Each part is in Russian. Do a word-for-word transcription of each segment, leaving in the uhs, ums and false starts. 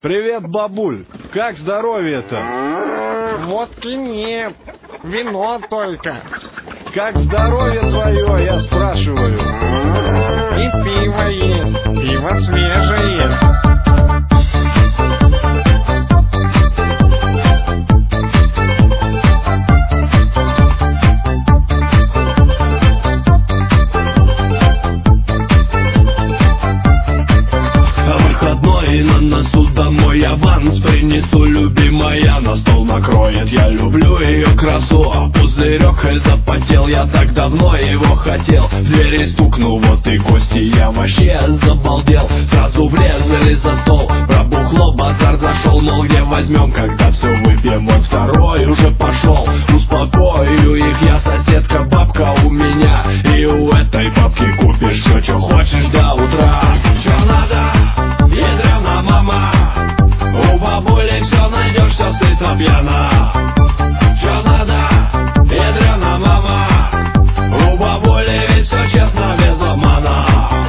Привет, бабуль. Как здоровье-то? Водки нет, вино только. Как здоровье твое, я спрашиваю. И пиво есть, пиво свежее. Аванс принесу, любимая на стол накроет. Я люблю ее красу, а пузырек запотел. Я так давно его хотел. В двери стукнул, вот и гости. Я вообще забалдел. Сразу врезали за стол. Про бухло базар зашел. Мол, где возьмем, когда все выпьем? Вот второй уже пошел. Успокою их я, соседка, бабка у меня. И у этой бабки купишь все, что хочешь до утра. Че надо? Ядрена мама. У бабули все найдешь, все сыто пьяна. Че надо? Ядрена мама. У бабули ведь все честно, без обмана.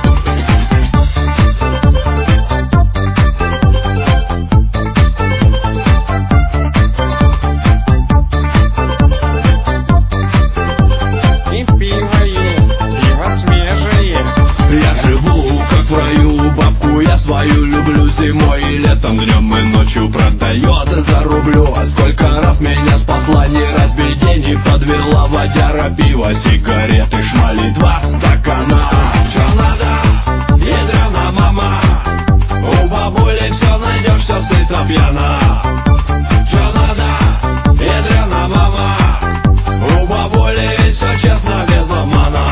И пиво есть, пиво свежее. Я живу как в раю, бабку я свою люблю. Зимой и летом, днем и ночью продает за рублю. А сколько раз меня спасла, не разбей день, не подвела. Водяра, пиво, сигареты, шмали, два стакана. Че надо? Ядрена мама. У бабули все найдешь, все сыто пьяна. Че надо? Ядрена мама. У бабули ведь все честно, без обмана.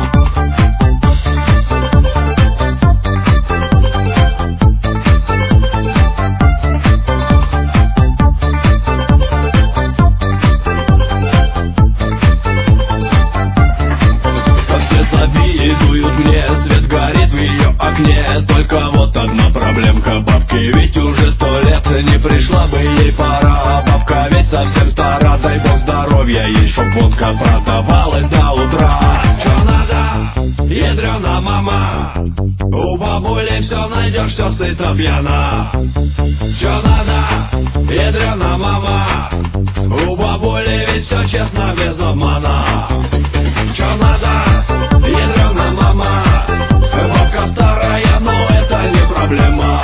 Только вот одна проблемка бабки, ведь уже сто лет не пришла бы ей пора. Бабка ведь совсем стара, дай бог здоровья ей, чтоб водка продавалась до утра. Че надо? Ядрена мама. У бабули все найдешь, все сыто пьяна. Че надо? Ядрена мама. У бабули ведь все честно, без обмана. Че надо? Ядрена мама. Бабка старая, но это не проблема.